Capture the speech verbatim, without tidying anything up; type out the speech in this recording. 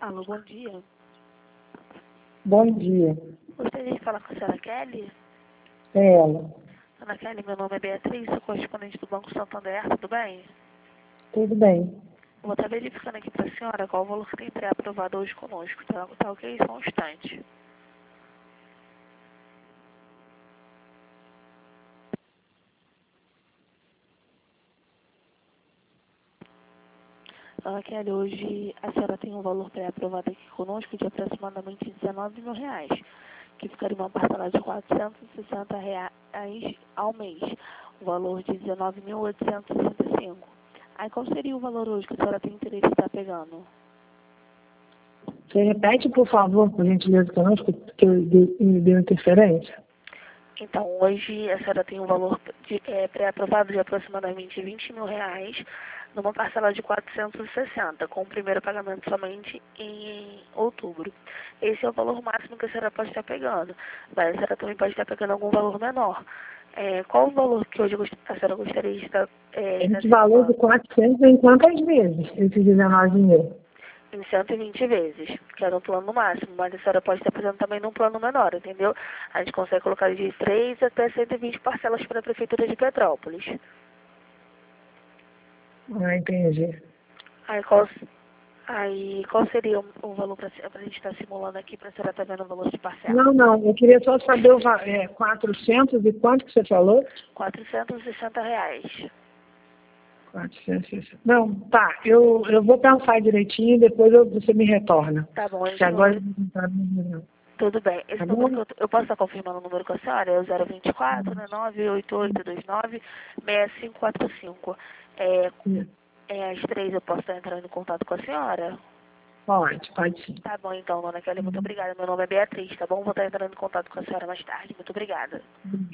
Alô, bom dia. Bom dia. Gostaria de falar com a senhora Kelly? É ela. Dona Kelly, meu nome é Beatriz, sou correspondente do Banco Santander, tudo bem? Tudo bem. Vou estar verificando aqui para a senhora qual o valor que tem pré-aprovado hoje conosco, tá, tá ok? Só um instante. Dona Kelly, hoje a senhora tem um valor pré-aprovado aqui conosco de aproximadamente dezenove mil reais, que ficaria uma parcela de quatrocentos e sessenta reais ao mês, o valor de dezenove mil oitocentos e sessenta e cinco. Aí qual seria o valor hoje que a senhora tem interesse de estar pegando? Você repete, por favor, por gentileza, conosco, que eu de- me deu interferência? Então, hoje a senhora tem um valor de, é, pré-aprovado de aproximadamente vinte mil reais, numa parcela de quatrocentos e sessenta, com o primeiro pagamento somente em outubro. Esse é o valor máximo que a senhora pode estar pegando, mas a senhora também pode estar pegando algum valor menor. É, qual o valor que hoje gost- a senhora gostaria de estar, é, estar Esse valor de simulando? quatrocentos em quantas vezes? Esses dezenove mil? Em cento e vinte vezes, que era um plano máximo, mas a senhora pode estar fazendo também num plano menor, entendeu? A gente consegue colocar de três até cento e vinte parcelas para a Prefeitura de Petrópolis. Ah, entendi. Aí qual, aí, qual seria o, o valor para a gente estar simulando aqui para a senhora estar vendo o valor de parcela? Não, não, eu queria só saber o va- é, quatrocentos e quanto que você falou? quatrocentos e sessenta reais. quatrocentos e sessenta. Não, tá, eu, eu vou pensar direitinho e depois eu- você me retorna. Tá bom, Que esse agora número, eu não tá me tudo bem. Tá Esse número que bom? eu, eu posso estar confirmando o número com a senhora? É o zero vinte e quatro, né, nove oito oito dois nove seis cinco quatro cinco. É, é, às três eu posso estar entrando em contato com a senhora? Pode, pode sim. Tá bom, então, dona Kelly, muito obrigada. Meu nome é Beatriz, tá bom? Vou estar entrando em contato com a senhora mais tarde. Muito obrigada.